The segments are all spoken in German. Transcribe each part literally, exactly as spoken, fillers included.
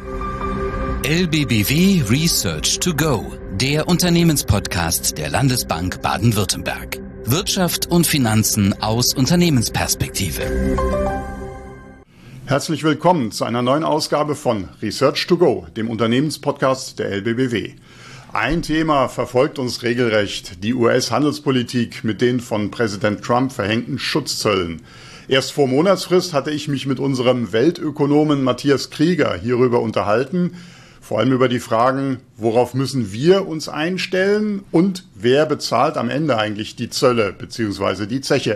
L B B W Research to Go, der Unternehmenspodcast der Landesbank Baden-Württemberg. Wirtschaft und Finanzen aus Unternehmensperspektive. Herzlich willkommen zu einer neuen Ausgabe von Research to Go, dem Unternehmenspodcast der L B B W. Ein Thema verfolgt uns regelrecht, die U S-Handelspolitik mit den von Präsident Trump verhängten Schutzzöllen. Erst vor Monatsfrist hatte ich mich mit unserem Weltökonomen Matthias Krieger hierüber unterhalten, vor allem über die Fragen, worauf müssen wir uns einstellen und wer bezahlt am Ende eigentlich die Zölle bzw. die Zeche.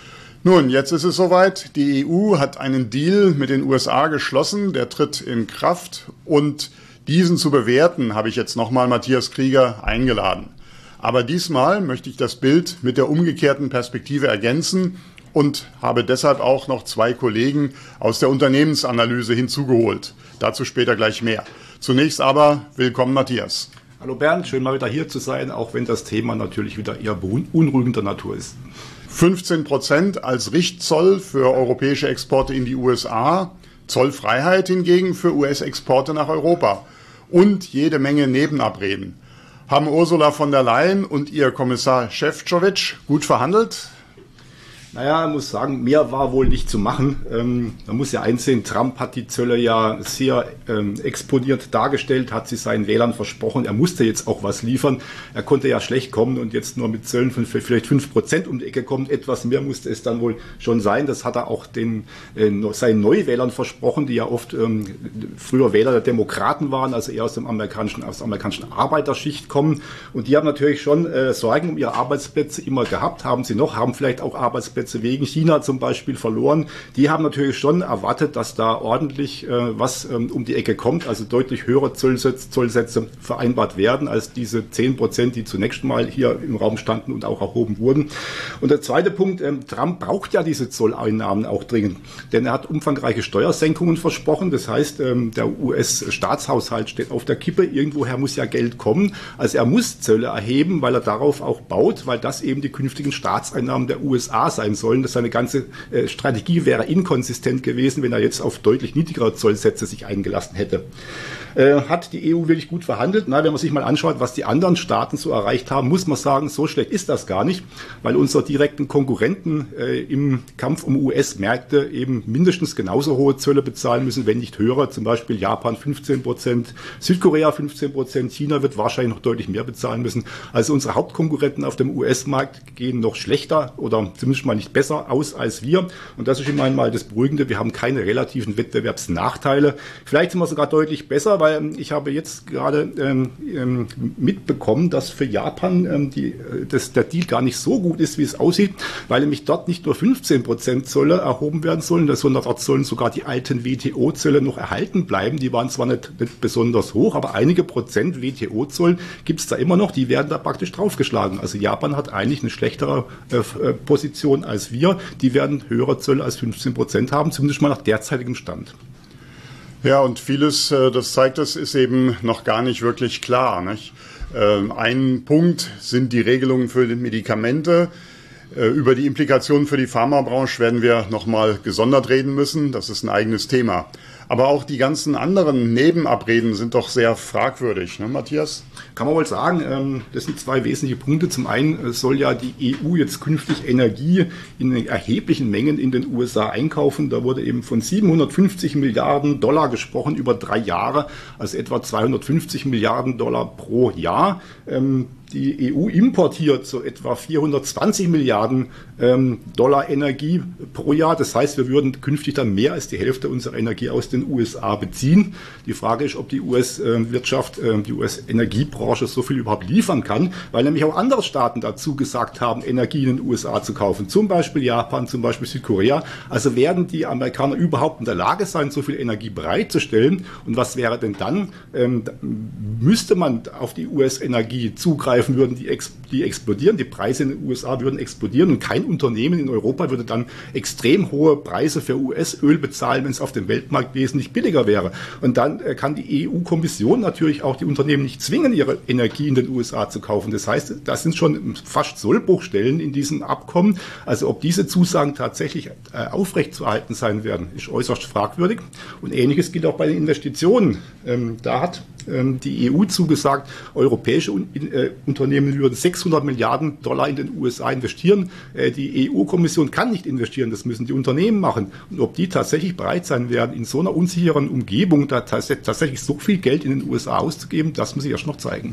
Nun, jetzt ist es soweit, die E U hat einen Deal mit den U S A geschlossen, der tritt in Kraft und diesen zu bewerten, habe ich jetzt nochmal Matthias Krieger eingeladen. Aber diesmal möchte ich das Bild mit der umgekehrten Perspektive ergänzen und habe deshalb auch noch zwei Kollegen aus der Unternehmensanalyse hinzugeholt. Dazu später gleich mehr. Zunächst aber willkommen Matthias. Hallo Bernd, schön mal wieder hier zu sein, auch wenn das Thema natürlich wieder eher beunruhigender Natur ist. fünfzehn Prozent als Richtzoll für europäische Exporte in die U S A, Zollfreiheit hingegen für U S-Exporte nach Europa und jede Menge Nebenabreden. Haben Ursula von der Leyen und ihr Kommissar Šefčovič gut verhandelt? Naja, ich muss sagen, mehr war wohl nicht zu machen. Ähm, man muss ja einsehen, Trump hat die Zölle ja sehr ähm, exponiert dargestellt, hat sie seinen Wählern versprochen, er musste jetzt auch was liefern. Er konnte ja schlecht kommen und jetzt nur mit Zöllen von vielleicht fünf Prozent um die Ecke kommen. Etwas mehr musste es dann wohl schon sein. Das hat er auch den, äh, seinen Neuwählern versprochen, die ja oft ähm, früher Wähler der Demokraten waren, also eher aus, dem amerikanischen, aus der amerikanischen Arbeiterschicht kommen. Und die haben natürlich schon äh, Sorgen um ihre Arbeitsplätze immer gehabt, haben sie noch, haben vielleicht auch Arbeitsplätze wegen China zum Beispiel verloren. Die haben natürlich schon erwartet, dass da ordentlich äh, was ähm, um die Ecke kommt, also deutlich höhere Zollsätze, Zollsätze vereinbart werden als diese zehn Prozent, die zunächst mal hier im Raum standen und auch erhoben wurden. Und der zweite Punkt, ähm, Trump braucht ja diese Zolleinnahmen auch dringend, denn er hat umfangreiche Steuersenkungen versprochen. Das heißt, ähm, der U S-Staatshaushalt steht auf der Kippe. Irgendwoher muss ja Geld kommen. Also er muss Zölle erheben, weil er darauf auch baut, weil das eben die künftigen Staatseinnahmen der U S A sein sollen. Das seine ganze äh, Strategie wäre inkonsistent gewesen, wenn er jetzt auf deutlich niedrigere Zollsätze sich eingelassen hätte. Äh, hat die E U wirklich gut verhandelt? Na, wenn man sich mal anschaut, was die anderen Staaten so erreicht haben, muss man sagen, so schlecht ist das gar nicht, weil unsere direkten Konkurrenten äh, im Kampf um U S-Märkte eben mindestens genauso hohe Zölle bezahlen müssen, wenn nicht höhere. Zum Beispiel Japan fünfzehn Prozent, Südkorea fünfzehn Prozent, China wird wahrscheinlich noch deutlich mehr bezahlen müssen. Also unsere Hauptkonkurrenten auf dem U S-Markt gehen noch schlechter oder zumindest mal nicht besser aus als wir. Und das ist immerhin mal das Beruhigende. Wir haben keine relativen Wettbewerbsnachteile. Vielleicht sind wir sogar deutlich besser, weil ich habe jetzt gerade ähm, mitbekommen, dass für Japan ähm, die, das, der Deal gar nicht so gut ist, wie es aussieht, weil nämlich dort nicht nur fünfzehn Prozent Zölle erhoben werden sollen, sondern dort sollen sogar die alten W T O-Zölle noch erhalten bleiben. Die waren zwar nicht, nicht besonders hoch, aber einige Prozent W T O-Zollen gibt es da immer noch. Die werden da praktisch draufgeschlagen. Also Japan hat eigentlich eine schlechtere äh, Position als wir. Die werden höhere Zölle als fünfzehn Prozent haben, zumindest mal nach derzeitigem Stand. Ja, und vieles, das zeigt es, ist eben noch gar nicht wirklich klar, nicht? Ein Punkt sind die Regelungen für die Medikamente. Über die Implikationen für die Pharmabranche werden wir nochmal gesondert reden müssen. Das ist ein eigenes Thema. Aber auch die ganzen anderen Nebenabreden sind doch sehr fragwürdig, ne, Matthias? Kann man wohl sagen, das sind zwei wesentliche Punkte. Zum einen soll ja die E U jetzt künftig Energie in erheblichen Mengen in den U S A einkaufen. Da wurde eben von siebenhundertfünfzig Milliarden Dollar gesprochen über drei Jahre, also etwa zweihundertfünfzig Milliarden Dollar pro Jahr. Die E U importiert so etwa vierhundertzwanzig Milliarden ähm, Dollar Energie pro Jahr. Das heißt, wir würden künftig dann mehr als die Hälfte unserer Energie aus den U S A beziehen. Die Frage ist, ob die U S-Wirtschaft, äh, die U S-Energiebranche so viel überhaupt liefern kann, weil nämlich auch andere Staaten dazu gesagt haben, Energie in den U S A zu kaufen. Zum Beispiel Japan, zum Beispiel Südkorea. Also werden die Amerikaner überhaupt in der Lage sein, so viel Energie bereitzustellen? Und was wäre denn dann? Ähm, müsste man auf die U S-Energie zugreifen? Würden die, ex, die explodieren, die Preise in den U S A würden explodieren und kein Unternehmen in Europa würde dann extrem hohe Preise für U S-Öl bezahlen, wenn es auf dem Weltmarkt wesentlich billiger wäre. Und dann äh, kann die E U-Kommission natürlich auch die Unternehmen nicht zwingen, ihre Energie in den U S A zu kaufen. Das heißt, das sind schon fast Sollbruchstellen in diesem Abkommen. Also ob diese Zusagen tatsächlich äh, aufrechtzuerhalten sein werden, ist äußerst fragwürdig. Und Ähnliches gilt auch bei den Investitionen. Ähm, da hat ähm, die E U zugesagt, europäische Un- äh, Unternehmen würden sechshundert Milliarden Dollar in den U S A investieren. Äh, die E U-Kommission kann nicht investieren, das müssen die Unternehmen machen. Und ob die tatsächlich bereit sein werden, in so einer unsicheren Umgebung da tats- tatsächlich so viel Geld in den U S A auszugeben, das muss sich erst noch zeigen.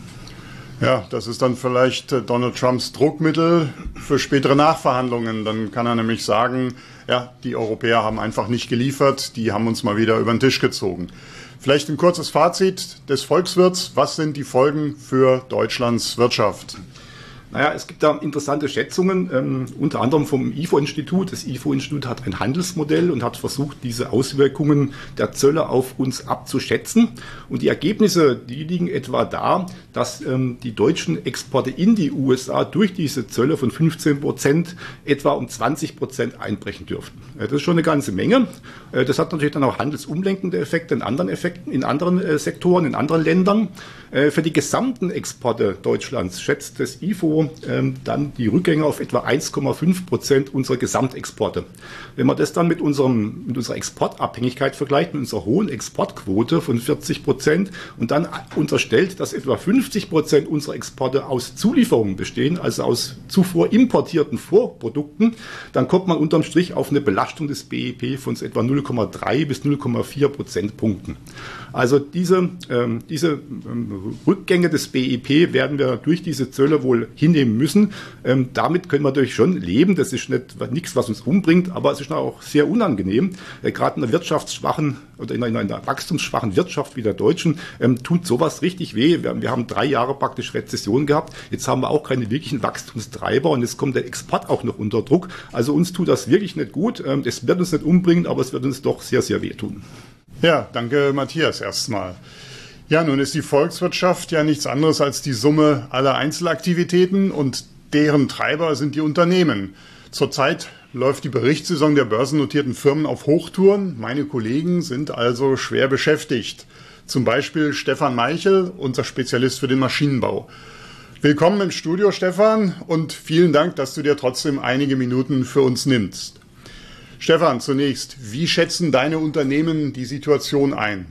Ja, das ist dann vielleicht Donald Trumps Druckmittel für spätere Nachverhandlungen. Dann kann er nämlich sagen, ja, die Europäer haben einfach nicht geliefert, die haben uns mal wieder über den Tisch gezogen. Vielleicht ein kurzes Fazit des Volkswirts. Was sind die Folgen für Deutschlands Wirtschaft? Naja, es gibt da interessante Schätzungen, ähm, unter anderem vom I F O-Institut. Das I F O-Institut hat ein Handelsmodell und hat versucht, diese Auswirkungen der Zölle auf uns abzuschätzen. Und die Ergebnisse, die liegen etwa da, dass ähm, die deutschen Exporte in die U S A durch diese Zölle von fünfzehn Prozent etwa um zwanzig Prozent einbrechen dürften. Äh, das ist schon eine ganze Menge. Äh, das hat natürlich dann auch handelsumlenkende Effekte in anderen Effekten, in anderen äh, Sektoren, in anderen Ländern. Äh, für die gesamten Exporte Deutschlands schätzt das I F O ähm, dann die Rückgänge auf etwa eins Komma fünf Prozent unserer Gesamtexporte. Wenn man das dann mit, unserem, mit unserer Exportabhängigkeit vergleicht, mit unserer hohen Exportquote von vierzig Prozent und dann unterstellt, dass etwa fünfzig Prozent unserer Exporte aus Zulieferungen bestehen, also aus zuvor importierten Vorprodukten, dann kommt man unterm Strich auf eine Belastung des B I P von etwa null Komma drei bis null Komma vier Prozentpunkten. Also diese, ähm, diese ähm, Rückgänge des B I P werden wir durch diese Zölle wohl hinnehmen müssen. Ähm, damit können wir natürlich schon leben. Das ist nicht nichts, was uns umbringt, aber es ist auch sehr unangenehm. Äh, gerade in einer wirtschaftsschwachen oder in einer, in einer wachstumsschwachen Wirtschaft wie der deutschen ähm, tut sowas richtig weh. Wir, wir haben drei Jahre praktisch Rezession gehabt. Jetzt haben wir auch keine wirklichen Wachstumstreiber und jetzt kommt der Export auch noch unter Druck. Also uns tut das wirklich nicht gut. Ähm, es wird uns nicht umbringen, aber es wird uns doch sehr, sehr wehtun. Ja, danke Matthias erstmal. Ja, nun ist die Volkswirtschaft ja nichts anderes als die Summe aller Einzelaktivitäten und deren Treiber sind die Unternehmen. Zurzeit läuft die Berichtssaison der börsennotierten Firmen auf Hochtouren. Meine Kollegen sind also schwer beschäftigt. Zum Beispiel Stefan Meichel, unser Spezialist für den Maschinenbau. Willkommen im Studio, Stefan, und vielen Dank, dass du dir trotzdem einige Minuten für uns nimmst. Stefan, zunächst, wie schätzen deine Unternehmen die Situation ein?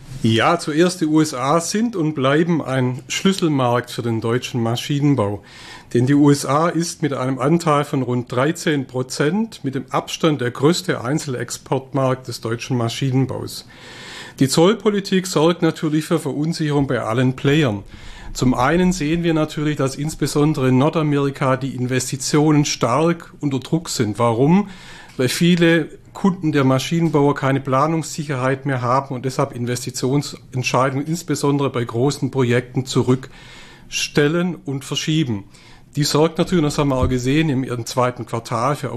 Ja, zuerst die U S A sind und bleiben ein Schlüsselmarkt für den deutschen Maschinenbau. Denn die U S A ist mit einem Anteil von rund dreizehn Prozent mit dem Abstand der größte Einzelexportmarkt des deutschen Maschinenbaus. Die Zollpolitik sorgt natürlich für Verunsicherung bei allen Playern. Zum einen sehen wir natürlich, dass insbesondere in Nordamerika die Investitionen stark unter Druck sind. Warum? Weil viele Kunden der Maschinenbauer keine Planungssicherheit mehr haben und deshalb Investitionsentscheidungen insbesondere bei großen Projekten zurückstellen und verschieben. Die sorgt natürlich, das haben wir auch gesehen, im, im zweiten Quartal für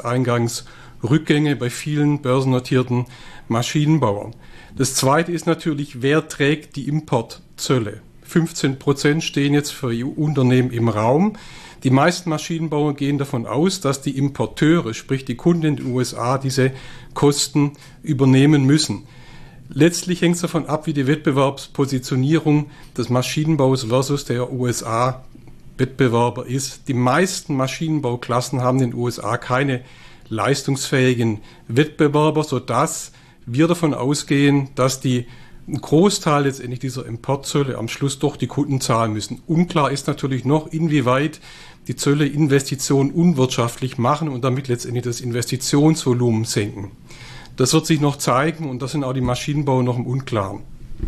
Auftragseingangsrückgänge bei vielen börsennotierten Maschinenbauern. Das zweite ist natürlich, wer trägt die Importzölle? fünfzehn Prozent stehen jetzt für E U-Unternehmen im Raum. Die meisten Maschinenbauer gehen davon aus, dass die Importeure, sprich die Kunden in den U S A, diese Kosten übernehmen müssen. Letztlich hängt es davon ab, wie die Wettbewerbspositionierung des Maschinenbaus versus der U S A-Wettbewerber ist. Die meisten Maschinenbauklassen haben in den U S A keine leistungsfähigen Wettbewerber, sodass wir davon ausgehen, dass die ein Großteil letztendlich dieser Importzölle am Schluss doch die Kunden zahlen müssen. Unklar ist natürlich noch, inwieweit die Zölle Investitionen unwirtschaftlich machen und damit letztendlich das Investitionsvolumen senken. Das wird sich noch zeigen und das sind auch die Maschinenbauer noch im Unklaren.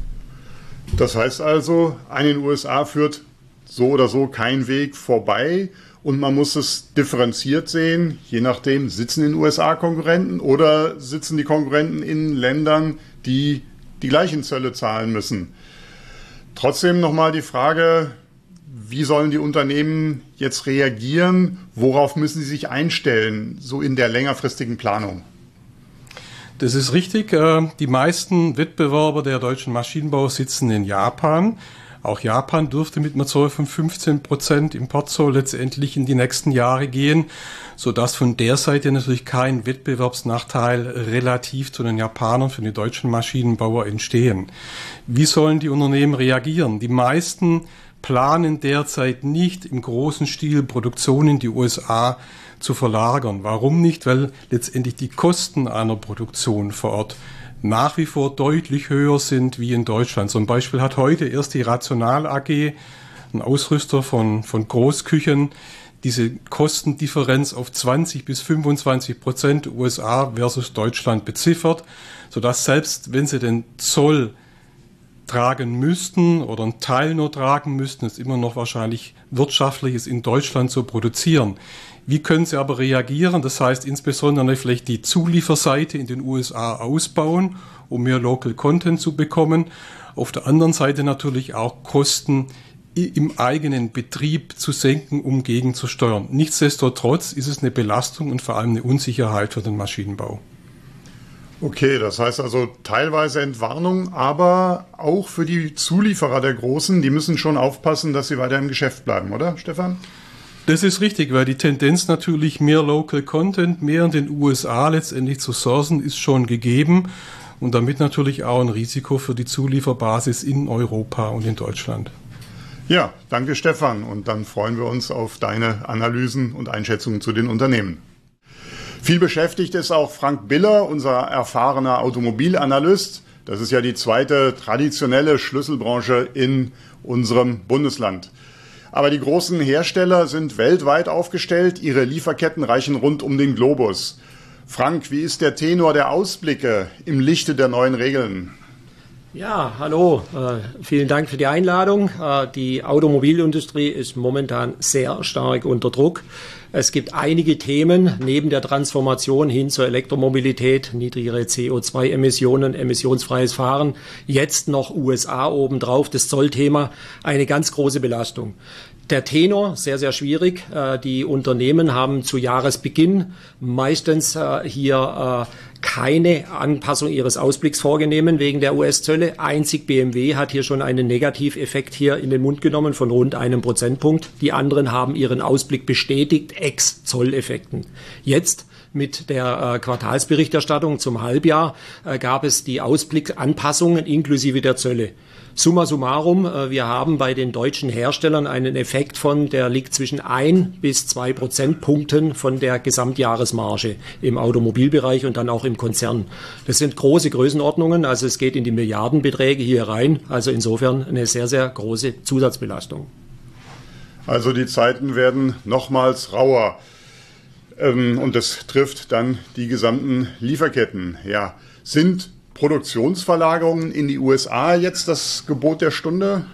Das heißt also, an den U S A führt so oder so kein Weg vorbei und man muss es differenziert sehen, je nachdem, sitzen in den U S A Konkurrenten oder sitzen die Konkurrenten in Ländern, die die gleichen Zölle zahlen müssen. Trotzdem nochmal die Frage, wie sollen die Unternehmen jetzt reagieren? Worauf müssen sie sich einstellen, so in der längerfristigen Planung? Das ist richtig. Die meisten Wettbewerber der deutschen Maschinenbau sitzen in Japan. Auch Japan dürfte mit einem Zoll von fünfzehn Prozent Importzoll letztendlich in die nächsten Jahre gehen, sodass von der Seite natürlich kein Wettbewerbsnachteil relativ zu den Japanern für die deutschen Maschinenbauer entstehen. Wie sollen die Unternehmen reagieren? Die meisten planen derzeit nicht im großen Stil Produktion in die U S A zu verlagern. Warum nicht? Weil letztendlich die Kosten einer Produktion vor Ort nach wie vor deutlich höher sind wie in Deutschland. Zum Beispiel hat heute erst die Rational A G, ein Ausrüster von, von Großküchen, diese Kostendifferenz auf zwanzig bis fünfundzwanzig Prozent U S A versus Deutschland beziffert, sodass selbst wenn sie den Zoll tragen müssten oder einen Teil nur tragen müssten, es immer noch wahrscheinlich wirtschaftlich ist, in Deutschland zu produzieren. Wie können sie aber reagieren? Das heißt insbesondere vielleicht die Zulieferseite in den U S A ausbauen, um mehr Local Content zu bekommen. Auf der anderen Seite natürlich auch Kosten im eigenen Betrieb zu senken, um gegenzusteuern. Nichtsdestotrotz ist es eine Belastung und vor allem eine Unsicherheit für den Maschinenbau. Okay, das heißt also teilweise Entwarnung, aber auch für die Zulieferer der Großen, die müssen schon aufpassen, dass sie weiter im Geschäft bleiben, oder Stefan? Das ist richtig, weil die Tendenz natürlich mehr Local Content, mehr in den U S A letztendlich zu sourcen, ist schon gegeben und damit natürlich auch ein Risiko für die Zulieferbasis in Europa und in Deutschland. Ja, danke Stefan und dann freuen wir uns auf deine Analysen und Einschätzungen zu den Unternehmen. Viel beschäftigt ist auch Frank Biller, unser erfahrener Automobilanalyst. Das ist ja die zweite traditionelle Schlüsselbranche in unserem Bundesland. Aber die großen Hersteller sind weltweit aufgestellt. Ihre Lieferketten reichen rund um den Globus. Frank, wie ist der Tenor der Ausblicke im Lichte der neuen Regeln? Ja, hallo. Äh, vielen Dank für die Einladung. Äh, die Automobilindustrie ist momentan sehr stark unter Druck. Es gibt einige Themen neben der Transformation hin zur Elektromobilität, niedrigere C O zwei Emissionen, emissionsfreies Fahren, jetzt noch U S A obendrauf, das Zollthema, eine ganz große Belastung. Der Tenor, sehr, sehr schwierig. Die Unternehmen haben zu Jahresbeginn meistens hier keine Anpassung ihres Ausblicks vorgenommen wegen der U S-Zölle. Einzig B M W hat hier schon einen Negativeffekt hier in den Mund genommen von rund einem Prozentpunkt. Die anderen haben ihren Ausblick bestätigt, ex Zolleffekten. Jetzt mit der äh, Quartalsberichterstattung zum Halbjahr äh, gab es die Ausblickanpassungen inklusive der Zölle. Summa summarum, äh, wir haben bei den deutschen Herstellern einen Effekt von, der liegt zwischen ein bis zwei Prozentpunkten von der Gesamtjahresmarge im Automobilbereich und dann auch im Konzern. Das sind große Größenordnungen, also es geht in die Milliardenbeträge hier rein, also insofern eine sehr, sehr große Zusatzbelastung. Also die Zeiten werden nochmals rauer. Und das trifft dann die gesamten Lieferketten. Ja, sind Produktionsverlagerungen in die U S A jetzt das Gebot der Stunde?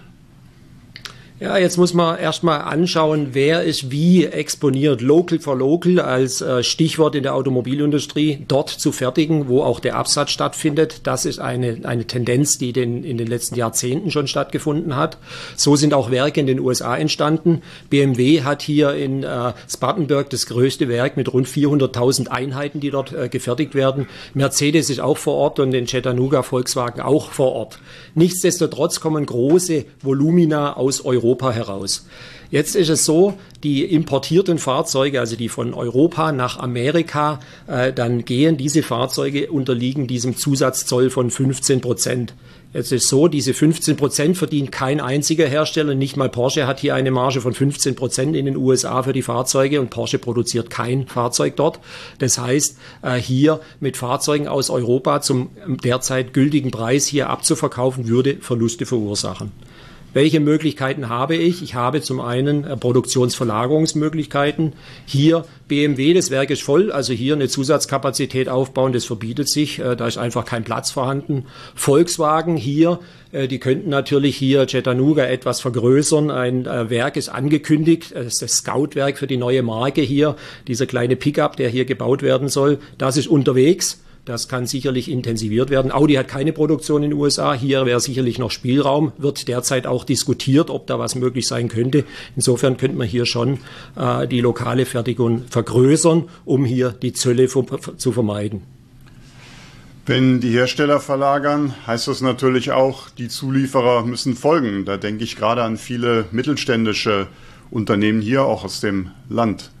Ja, jetzt muss man erstmal anschauen, wer ist wie exponiert. Local for Local als äh, Stichwort in der Automobilindustrie, dort zu fertigen, wo auch der Absatz stattfindet. Das ist eine, eine Tendenz, die den, in den letzten Jahrzehnten schon stattgefunden hat. So sind auch Werke in den U S A entstanden. B M W hat hier in äh, Spartanburg das größte Werk mit rund vierhunderttausend Einheiten, die dort äh, gefertigt werden. Mercedes ist auch vor Ort und in Chattanooga Volkswagen auch vor Ort. Nichtsdestotrotz kommen große Volumina aus Europa heraus. Jetzt ist es so, die importierten Fahrzeuge, also die von Europa nach Amerika, äh, dann gehen, diese Fahrzeuge unterliegen diesem Zusatzzoll von fünfzehn Prozent. Jetzt ist so, diese fünfzehn Prozent verdient kein einziger Hersteller, nicht mal Porsche hat hier eine Marge von fünfzehn Prozent in den U S A für die Fahrzeuge und Porsche produziert kein Fahrzeug dort. Das heißt, äh, hier mit Fahrzeugen aus Europa zum derzeit gültigen Preis hier abzuverkaufen, würde Verluste verursachen. Welche Möglichkeiten habe ich? Ich habe zum einen äh, Produktionsverlagerungsmöglichkeiten. Hier B M W, das Werk ist voll, also hier eine Zusatzkapazität aufbauen, das verbietet sich, äh, da ist einfach kein Platz vorhanden. Volkswagen hier, äh, die könnten natürlich hier Chattanooga etwas vergrößern. Ein äh, Werk ist angekündigt, das ist das Scout-Werk für die neue Marke hier, dieser kleine Pickup, der hier gebaut werden soll, das ist unterwegs. Das kann sicherlich intensiviert werden. Audi hat keine Produktion in den U S A. Hier wäre sicherlich noch Spielraum. Wird derzeit auch diskutiert, ob da was möglich sein könnte. Insofern könnte man hier schon äh, die lokale Fertigung vergrößern, um hier die Zölle zu vermeiden. Wenn die Hersteller verlagern, heißt das natürlich auch, die Zulieferer müssen folgen. Da denke ich gerade an viele mittelständische Unternehmen hier, auch aus dem Land.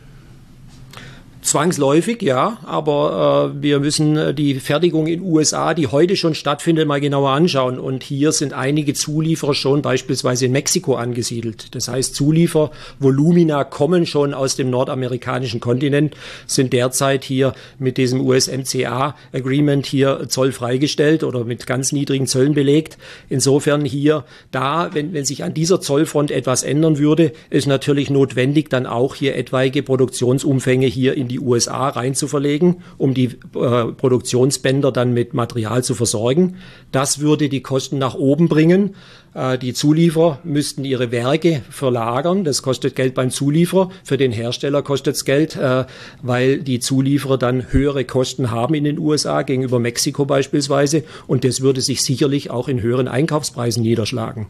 Zwangsläufig, ja, aber äh, wir müssen die Fertigung in den U S A, die heute schon stattfindet, mal genauer anschauen. Und hier sind einige Zulieferer schon beispielsweise in Mexiko angesiedelt. Das heißt, Zuliefervolumina kommen schon aus dem nordamerikanischen Kontinent, sind derzeit hier mit diesem U S M C A-Agreement hier zollfreigestellt oder mit ganz niedrigen Zöllen belegt. Insofern hier, da, wenn, wenn sich an dieser Zollfront etwas ändern würde, ist natürlich notwendig, dann auch hier etwaige Produktionsumfänge hier in die U S A rein zu verlegen, um die äh, Produktionsbänder dann mit Material zu versorgen. Das würde die Kosten nach oben bringen. Äh, die Zulieferer müssten ihre Werke verlagern. Das kostet Geld beim Zulieferer. Für den Hersteller kostet es Geld, äh, weil die Zulieferer dann höhere Kosten haben in den U S A gegenüber Mexiko beispielsweise. Und das würde sich sicherlich auch in höheren Einkaufspreisen niederschlagen.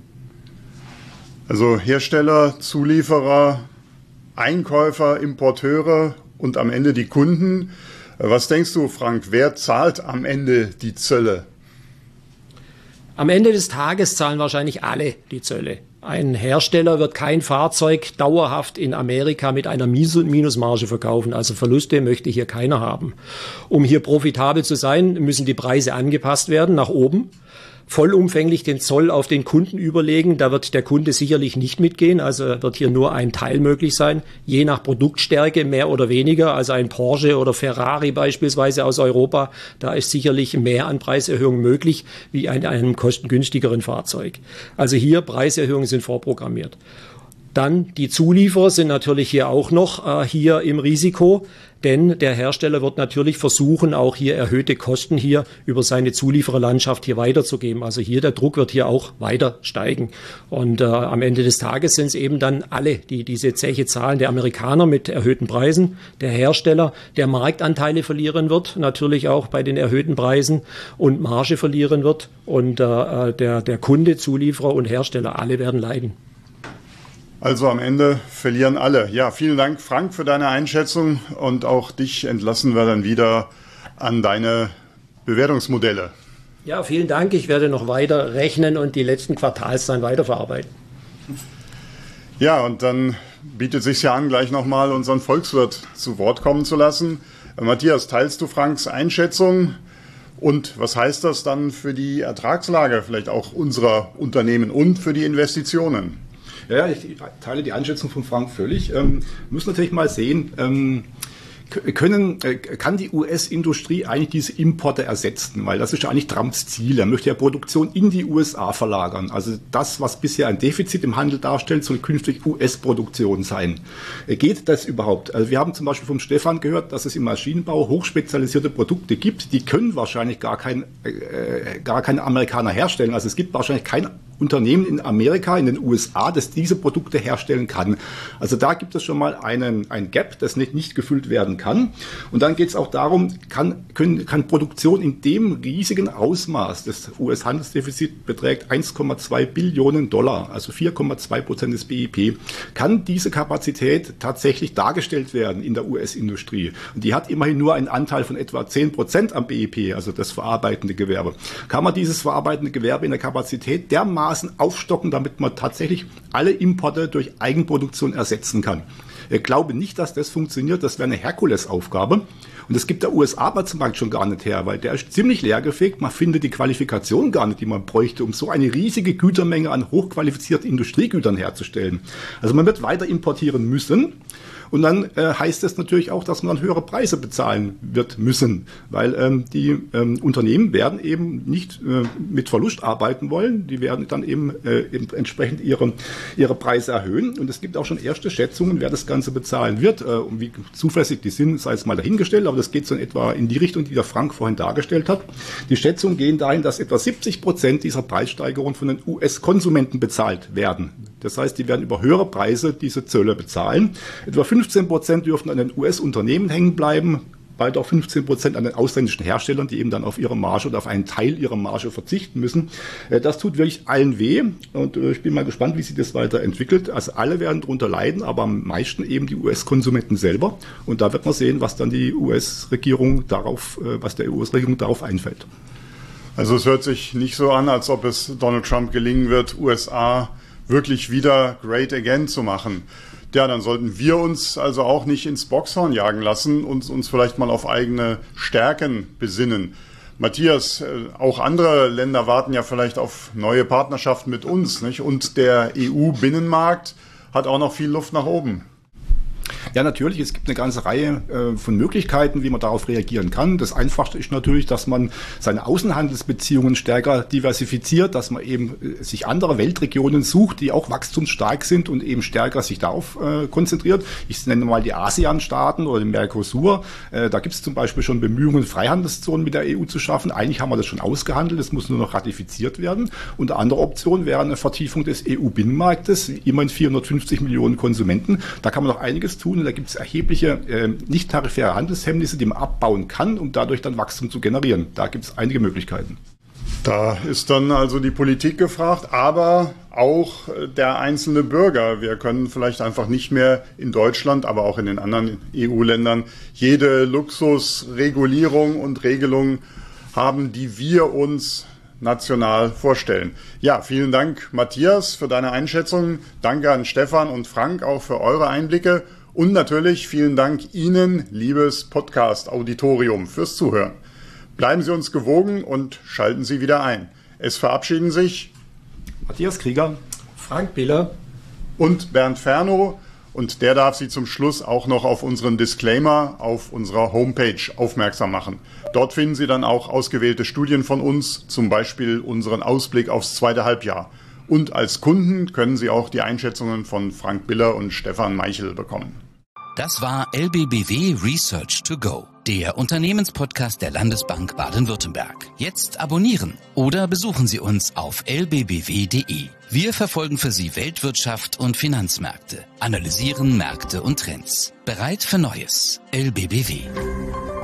Also Hersteller, Zulieferer, Einkäufer, Importeure und am Ende die Kunden. Was denkst du, Frank, wer zahlt am Ende die Zölle? Am Ende des Tages zahlen wahrscheinlich alle die Zölle. Ein Hersteller wird kein Fahrzeug dauerhaft in Amerika mit einer Minusmarge verkaufen. Also Verluste möchte hier keiner haben. Um hier profitabel zu sein, müssen die Preise angepasst werden nach oben. Vollumfänglich den Zoll auf den Kunden überlegen, da wird der Kunde sicherlich nicht mitgehen, also wird hier nur ein Teil möglich sein, je nach Produktstärke mehr oder weniger, also ein Porsche oder Ferrari beispielsweise aus Europa, da ist sicherlich mehr an Preiserhöhungen möglich, wie in einem kostengünstigeren Fahrzeug. Also hier Preiserhöhungen sind vorprogrammiert. Dann die Zulieferer sind natürlich hier auch noch äh, hier im Risiko, denn der Hersteller wird natürlich versuchen, auch hier erhöhte Kosten hier über seine Zuliefererlandschaft hier weiterzugeben. Also hier der Druck wird hier auch weiter steigen. Und äh, am Ende des Tages sind es eben dann alle, die diese Zeche zahlen. Der Amerikaner mit erhöhten Preisen, der Hersteller, der Marktanteile verlieren wird, natürlich auch bei den erhöhten Preisen und Marge verlieren wird. Und äh, der, der Kunde, Zulieferer und Hersteller, alle werden leiden. Also am Ende verlieren alle. Ja, vielen Dank, Frank, für deine Einschätzung und auch dich entlassen wir dann wieder an deine Bewertungsmodelle. Ja, vielen Dank. Ich werde noch weiter rechnen und die letzten Quartalszahlen weiterverarbeiten. Ja, und dann bietet es sich ja an, gleich nochmal unseren Volkswirt zu Wort kommen zu lassen. Matthias, teilst du Franks Einschätzung? Und was heißt das dann für die Ertragslage, vielleicht auch unserer Unternehmen und für die Investitionen? Ja, ich teile die Einschätzung von Frank völlig. Ähm, muss natürlich mal sehen, ähm, können, äh, kann die U S-Industrie eigentlich diese Importe ersetzen? Weil das ist ja eigentlich Trumps Ziel. Er möchte ja Produktion in die U S A verlagern. Also das, was bisher ein Defizit im Handel darstellt, soll künftig U S-Produktion sein. Äh, geht das überhaupt? Also wir haben zum Beispiel vom Stefan gehört, dass es im Maschinenbau hochspezialisierte Produkte gibt, die können wahrscheinlich gar kein, äh, gar keine Amerikaner herstellen. Also es gibt wahrscheinlich kein Unternehmen in Amerika, in den U S A, das diese Produkte herstellen kann. Also da gibt es schon mal einen, ein Gap, das nicht, nicht gefüllt werden kann. Und dann geht es auch darum, kann, können, kann Produktion in dem riesigen Ausmaß, das U S-Handelsdefizit beträgt eins Komma zwei Billionen Dollar, also vier Komma zwei Prozent des B I P, kann diese Kapazität tatsächlich dargestellt werden in der U S-Industrie. Und die hat immerhin nur einen Anteil von etwa zehn Prozent am B I P, also das verarbeitende Gewerbe. Kann man dieses verarbeitende Gewerbe in der Kapazität dermaßen aufstocken, damit man tatsächlich alle Importe durch Eigenproduktion ersetzen kann? Ich glaube nicht, dass das funktioniert. Das wäre eine Herkulesaufgabe. Und das gibt der U S-Arbeitsmarkt schon gar nicht her, weil der ist ziemlich leergefegt. Man findet die Qualifikation gar nicht, die man bräuchte, um so eine riesige Gütermenge an hochqualifizierten Industriegütern herzustellen. Also man wird weiter importieren müssen. Und dann äh, heißt es natürlich auch, dass man dann höhere Preise bezahlen wird müssen, weil ähm, die ähm, Unternehmen werden eben nicht äh, mit Verlust arbeiten wollen. Die werden dann eben, äh, eben entsprechend ihre, ihre Preise erhöhen. Und es gibt auch schon erste Schätzungen, wer das Ganze bezahlen wird. Äh, und wie zuverlässig die sind, sei es mal dahingestellt. Aber das geht so in etwa in die Richtung, die der Frank vorhin dargestellt hat. Die Schätzungen gehen dahin, dass etwa siebzig Prozent dieser Preissteigerung von den U S-Konsumenten bezahlt werden. Das heißt, die werden über höhere Preise diese Zölle bezahlen. Etwa fünfzehn Prozent dürfen an den U S-Unternehmen hängen bleiben. bald auch fünfzehn Prozent an den ausländischen Herstellern, die eben dann auf ihre Marge oder auf einen Teil ihrer Marge verzichten müssen. Das tut wirklich allen weh und ich bin mal gespannt, wie sich das weiterentwickelt. Also alle werden darunter leiden, aber am meisten eben die U S-Konsumenten selber. Und da wird man sehen, was dann die U S-Regierung darauf, was der U S-Regierung darauf einfällt. Also es hört sich nicht so an, als ob es Donald Trump gelingen wird, U S A wirklich wieder great again zu machen. Ja, dann sollten wir uns also auch nicht ins Boxhorn jagen lassen und uns vielleicht mal auf eigene Stärken besinnen. Matthias, auch andere Länder warten ja vielleicht auf neue Partnerschaften mit uns, nicht? Und der E U-Binnenmarkt hat auch noch viel Luft nach oben. Ja, natürlich. Es gibt eine ganze Reihe äh, von Möglichkeiten, wie man darauf reagieren kann. Das Einfachste ist natürlich, dass man seine Außenhandelsbeziehungen stärker diversifiziert, dass man eben äh, sich andere Weltregionen sucht, die auch wachstumsstark sind und eben stärker sich darauf äh, konzentriert. Ich nenne mal die ASEAN-Staaten oder den Mercosur. Äh, da gibt es zum Beispiel schon Bemühungen, Freihandelszonen mit der E U zu schaffen. Eigentlich haben wir das schon ausgehandelt, das muss nur noch ratifiziert werden. Und eine andere Option wäre eine Vertiefung des E U-Binnenmarktes, immerhin vierhundertfünfzig Millionen Konsumenten. Da kann man noch einiges tun. Und da gibt es erhebliche äh, nicht-tarifäre Handelshemmnisse, die man abbauen kann, um dadurch dann Wachstum zu generieren. Da gibt es einige Möglichkeiten. Da ist dann also die Politik gefragt, aber auch der einzelne Bürger. Wir können vielleicht einfach nicht mehr in Deutschland, aber auch in den anderen E U-Ländern jede Luxusregulierung und Regelung haben, die wir uns national vorstellen. Ja, vielen Dank, Matthias, für deine Einschätzung. Danke an Stefan und Frank auch für eure Einblicke. Und natürlich vielen Dank Ihnen, liebes Podcast-Auditorium, fürs Zuhören. Bleiben Sie uns gewogen und schalten Sie wieder ein. Es verabschieden sich Matthias Krieger, Frank Biller und Bernd Fernow. Und der darf Sie zum Schluss auch noch auf unseren Disclaimer auf unserer Homepage aufmerksam machen. Dort finden Sie dann auch ausgewählte Studien von uns, zum Beispiel unseren Ausblick aufs zweite Halbjahr. Und als Kunden können Sie auch die Einschätzungen von Frank Biller und Stefan Meichel bekommen. Das war L B B W Research to Go, der Unternehmenspodcast der Landesbank Baden-Württemberg. Jetzt abonnieren oder besuchen Sie uns auf l b b w punkt d e. Wir verfolgen für Sie Weltwirtschaft und Finanzmärkte, analysieren Märkte und Trends. Bereit für Neues. L B B W.